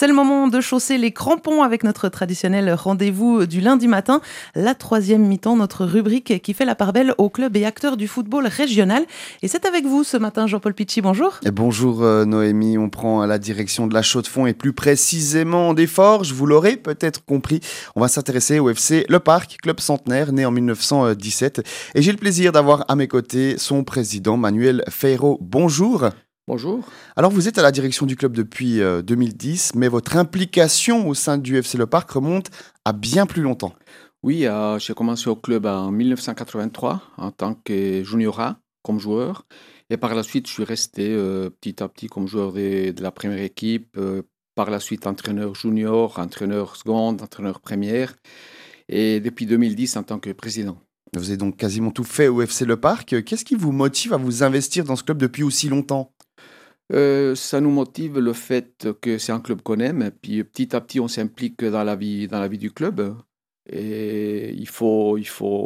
C'est le moment de chausser les crampons avec notre traditionnel rendez-vous du lundi matin, la troisième mi-temps, notre rubrique qui fait la part belle aux clubs et acteurs du football régional. Et c'est avec vous ce matin, Jean-Paul Pichy, bonjour. Et bonjour Noémie, on prend la direction de la Chaux-de-Fonds et plus précisément des Forges. Vous l'aurez peut-être compris, on va s'intéresser au FC Le Parc, club centenaire né en 1917. Et j'ai le plaisir d'avoir à mes côtés son président Manuel Feiro. Bonjour. Bonjour. Alors vous êtes à la direction du club depuis 2010, mais votre implication au sein du FC Le Parc remonte à bien plus longtemps. Oui, j'ai commencé au club en 1983 en tant que junior A, comme joueur. Et par la suite, je suis resté petit à petit comme joueur de la première équipe. Par la suite, entraîneur junior, entraîneur seconde, entraîneur première. Et depuis 2010, en tant que président. Vous avez donc quasiment tout fait au FC Le Parc. Qu'est-ce qui vous motive à vous investir dans ce club depuis aussi longtemps ? Ça nous motive le fait que c'est un club qu'on aime. Et puis petit à petit, on s'implique dans la vie du club. Et il faut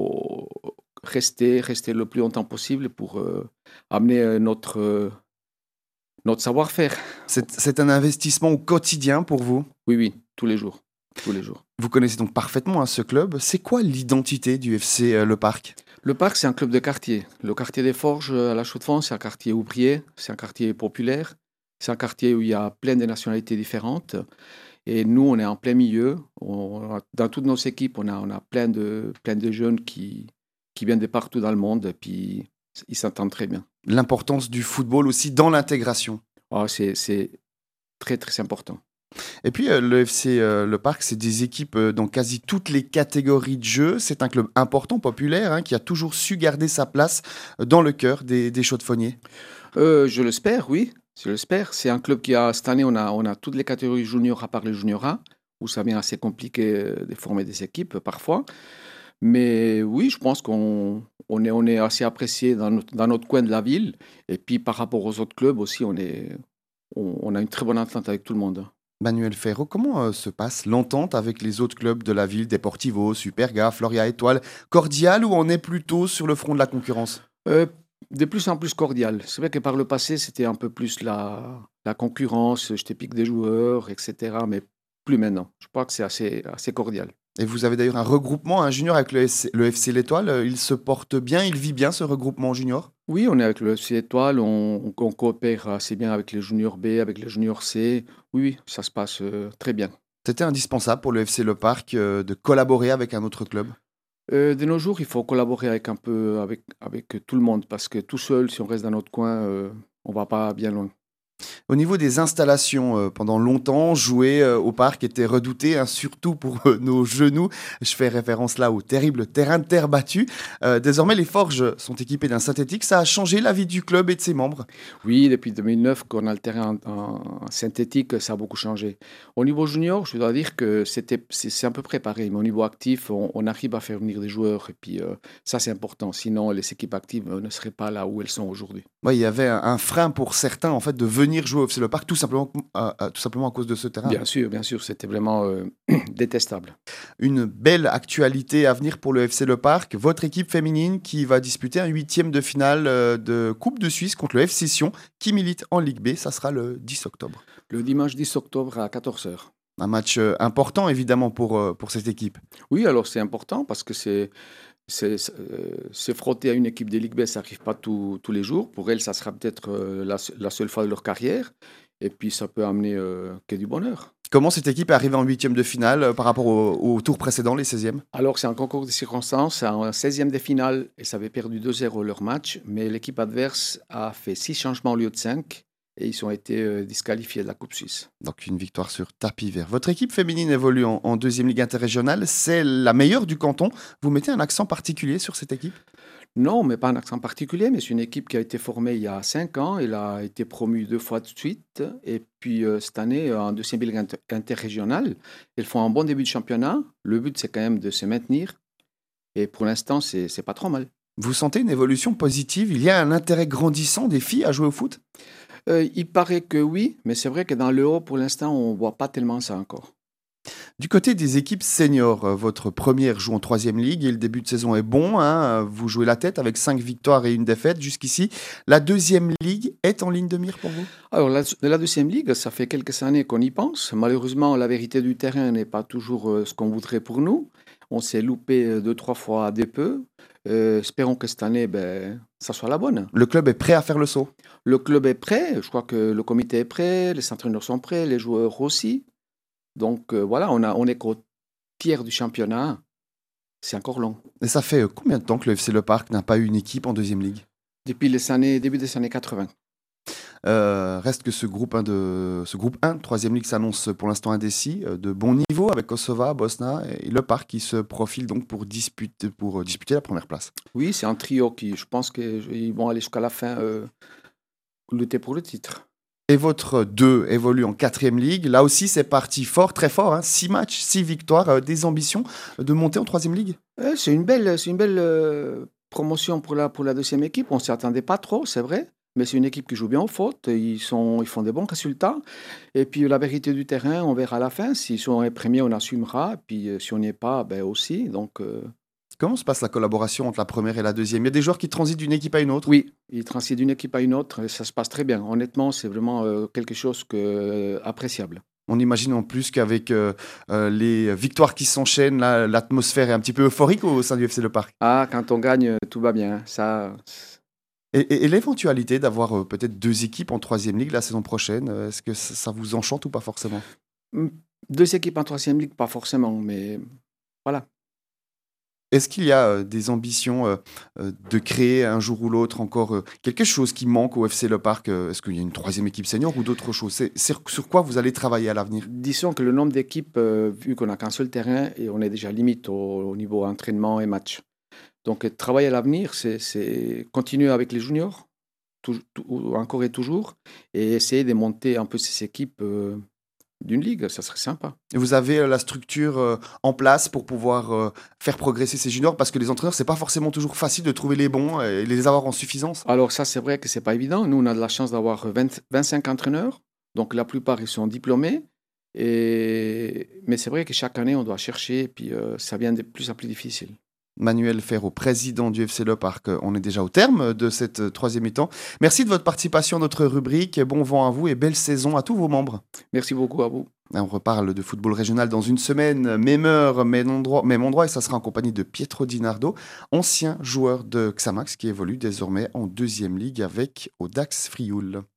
rester le plus longtemps possible pour amener notre savoir-faire. C'est un investissement au quotidien pour vous ? Oui, tous les jours. Tous les jours. Vous connaissez donc parfaitement ce club. C'est quoi l'identité du FC Le Parc ? Le Parc, c'est un club de quartier. Le quartier des Forges à la Chaux-de-Fonds, c'est un quartier ouvrier, c'est un quartier populaire, c'est un quartier où il y a plein de nationalités différentes. Et nous, on est en plein milieu. Dans toutes nos équipes, on a plein de jeunes qui viennent de partout dans le monde. Et puis, ils s'entendent très bien. L'importance du football aussi dans l'intégration. C'est très, très important. Et puis, le FC Le Parc, c'est des équipes dans quasi toutes les catégories de jeu. C'est un club important, populaire, qui a toujours su garder sa place dans le cœur des Chaux-de-Fonniers. Je l'espère, oui. Je l'espère. C'est un club cette année, on a toutes les catégories juniors à part les juniors A, où ça devient assez compliqué de former des équipes parfois. Mais oui, je pense qu'on est assez apprécié dans notre coin de la ville. Et puis par rapport aux autres clubs aussi, on a une très bonne entente avec tout le monde. Manuel Feiro, comment se passe l'entente avec les autres clubs de la ville, Deportivo, Superga, Floria Étoile, cordial, ou on est plutôt sur le front de la concurrence ? De plus en plus cordial. C'est vrai que par le passé, c'était un peu plus la concurrence, je te pique des joueurs, etc. Mais plus maintenant. Je crois que c'est assez cordial. Et vous avez d'ailleurs un regroupement, un junior avec le FC L'Étoile. Il se porte bien, il vit bien ce regroupement junior ? Oui, on est avec le FC Étoile, on coopère assez bien avec les juniors B, avec les juniors C. Oui, ça se passe très bien. C'était indispensable pour le FC Le Parc de collaborer avec un autre club ? De nos jours, il faut collaborer avec tout le monde parce que tout seul, si on reste dans notre coin, on ne va pas bien loin. Au niveau des installations, pendant longtemps, jouer au parc était redouté, surtout pour nos genoux. Je fais référence là au terrible terrain de terre battu. Désormais, les Forges sont équipées d'un synthétique. Ça a changé la vie du club et de ses membres. Oui, depuis 2009 qu'on a le terrain en synthétique, ça a beaucoup changé. Au niveau junior, je dois dire que c'est un peu préparé, mais au niveau actif, on arrive à faire venir des joueurs. Et puis ça, c'est important. Sinon, les équipes actives ne seraient pas là où elles sont aujourd'hui. Ouais, il y avait un frein pour certains en fait, de venir jouer au FC Le Parc tout simplement à cause de ce terrain. Bien sûr, c'était vraiment détestable. Une belle actualité à venir pour le FC Le Parc. Votre équipe féminine qui va disputer un 8e de finale de Coupe de Suisse contre le FC Sion qui milite en Ligue B. Ça sera le 10 octobre. Le dimanche 10 octobre à 14h. Un match important évidemment pour cette équipe. Oui, alors c'est important parce que se frotter à une équipe de Ligue B, ça n'arrive pas tous les jours. Pour elles, ça sera peut-être la seule fois de leur carrière. Et puis, ça peut amener que du bonheur. Comment cette équipe est arrivée en 8e de finale par rapport au tour précédent, les 16e ? Alors, c'est un concours de circonstances. En 16e de finale, ils avaient perdu 2-0 leur match. Mais l'équipe adverse a fait 6 changements au lieu de 5. Et ils ont été disqualifiés de la Coupe Suisse. Donc une victoire sur tapis vert. Votre équipe féminine évolue en deuxième ligue interrégionale. C'est la meilleure du canton. Vous mettez un accent particulier sur cette équipe ? Non, mais pas un accent particulier. Mais c'est une équipe qui a été formée il y a 5 ans. Elle a été promue 2 fois de suite. Et puis cette année, en deuxième ligue interrégionale, elles font un bon début de championnat. Le but, c'est quand même de se maintenir. Et pour l'instant, c'est pas trop mal. Vous sentez une évolution positive ? Il y a un intérêt grandissant des filles à jouer au foot ? Il paraît que oui, mais c'est vrai que dans le haut, pour l'instant, on ne voit pas tellement ça encore. Du côté des équipes seniors, votre première joue en troisième ligue et le début de saison est bon, hein, vous jouez la tête avec 5 victoires et une défaite jusqu'ici. La deuxième ligue est en ligne de mire pour vous? Alors, la deuxième ligue, ça fait quelques années qu'on y pense. Malheureusement, la vérité du terrain n'est pas toujours ce qu'on voudrait pour nous. On s'est loupé deux, trois fois des peu. Espérons que cette année, ça soit la bonne. Le club est prêt à faire le saut? Le club est prêt. Je crois que le comité est prêt, les entraîneurs sont prêts, les joueurs aussi. Donc voilà, on est qu'au tiers du championnat. C'est encore long. Et ça fait combien de temps que le FC Le Parc n'a pas eu une équipe en deuxième ligue? Depuis début des années 80. Reste que ce groupe 1, troisième ligue s'annonce pour l'instant indécis, de bon niveau avec Kosova, Bosna et Le Parc qui se profile donc pour disputer la première place. Oui, c'est un trio qui, je pense qu'ils vont aller jusqu'à la fin lutter pour le titre. Et votre 2 évolue en quatrième ligue. Là aussi, c'est parti fort, très fort. 6 matchs, 6 victoires, des ambitions de monter en troisième ligue. C'est une belle promotion pour la deuxième équipe. On ne s'y attendait pas trop, c'est vrai. Mais c'est une équipe qui joue bien au foot. Ils font des bons résultats. Et puis la vérité du terrain, on verra à la fin. Si on est premier, on assumera. Puis si on n'y est pas, aussi. Donc, Comment se passe la collaboration entre la première et la deuxième? Il y a des joueurs qui transitent d'une équipe à une autre? oui, ils transitent d'une équipe à une autre. Et ça se passe très bien. Honnêtement, c'est vraiment quelque chose appréciable. On imagine en plus qu'avec les victoires qui s'enchaînent, l'atmosphère est un petit peu euphorique au sein du FC Le Parc. Ah, quand on gagne, tout va bien. Ça, Et l'éventualité d'avoir peut-être 2 équipes en troisième ligue la saison prochaine, est-ce que ça vous enchante ou pas forcément? deux équipes en troisième ligue, pas forcément. Mais voilà. Est-ce qu'il y a des ambitions de créer un jour ou l'autre encore quelque chose qui manque au FC Le Parc? Est-ce qu'il y a une troisième équipe senior ou d'autres choses? C'est sur quoi vous allez travailler à l'avenir? Disons que le nombre d'équipes, vu qu'on n'a qu'un seul terrain, et on est déjà limite au niveau entraînement et match. Donc, travailler à l'avenir, c'est continuer avec les juniors, encore et toujours, et essayer de monter un peu ces équipes d'une ligue, ça serait sympa. Et vous avez la structure en place pour pouvoir faire progresser ces juniors? Parce que les entraîneurs, c'est pas forcément toujours facile de trouver les bons et les avoir en suffisance. Alors ça, c'est vrai que c'est pas évident. Nous, on a de la chance d'avoir 25 entraîneurs, donc la plupart, ils sont diplômés. Mais c'est vrai que chaque année, on doit chercher, et puis ça devient de plus en plus difficile. Manuel Ferro, président du FC Le Parc. On est déjà au terme de cette troisième mi-temps. Merci de votre participation à notre rubrique. Bon vent à vous et belle saison à tous vos membres. Merci beaucoup à vous. On reparle de football régional dans une semaine, même heure, même endroit, et ça sera en compagnie de Pietro Di Nardo, ancien joueur de Xamax qui évolue désormais en deuxième ligue avec Audax Frioul.